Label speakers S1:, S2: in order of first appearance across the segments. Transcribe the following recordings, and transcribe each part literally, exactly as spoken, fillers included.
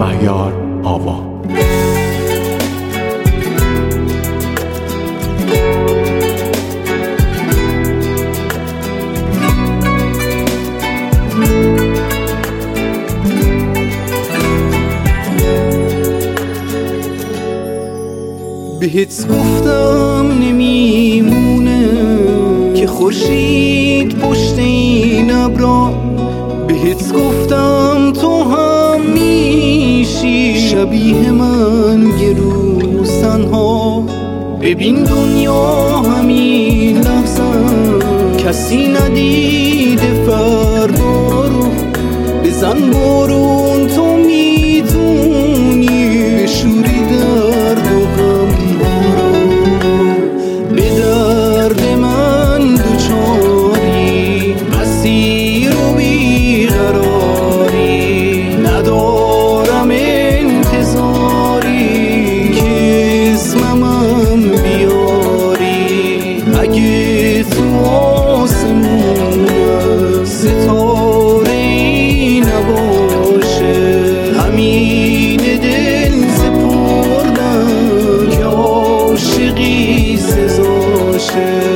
S1: مهیار آوا.
S2: بهت گفتم نمیمونه که خورشید پشت این ابرا، بهت گفتم تو هم میشی شبیه من یه روز تنها. ببین دنیا همین لحظه کسی ندیده فردا رو، بزن بارون تو میتونی بشوری درد و غم ها رو. به درد من دوچاری مسیر و بیقراری، ندارم انتظاری که اسمم بیاری. اگه تو آسمون ستاره نباشه، همین دل سپردم که عاشقی سزاشه.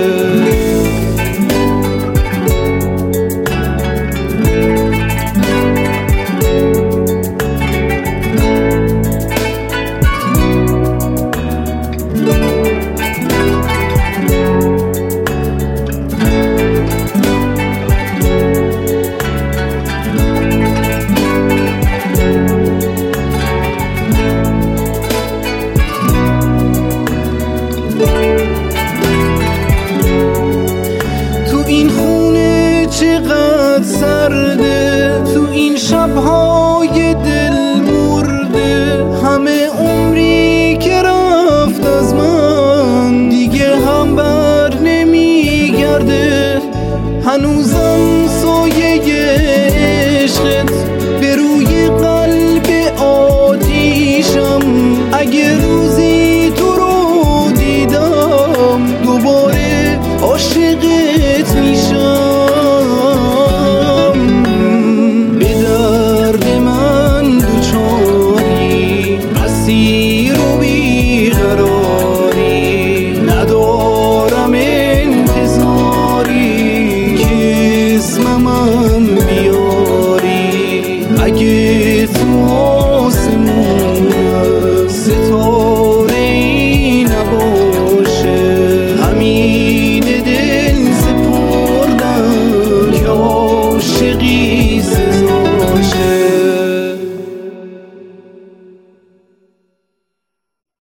S2: این خونه چقدر سرده، تو این شبهای دل مرده، همه عمری که رفت از من دیگه هم بر نمیگرده. هنوزم سایه عشقت به روی قلب آتیشم، اگه روزی تو رو دیدم دوباره عاشقت میشم. به درد من دوچاری مسیر و بیقراری، ندارم انتظاری که اسمم بیاری. اگه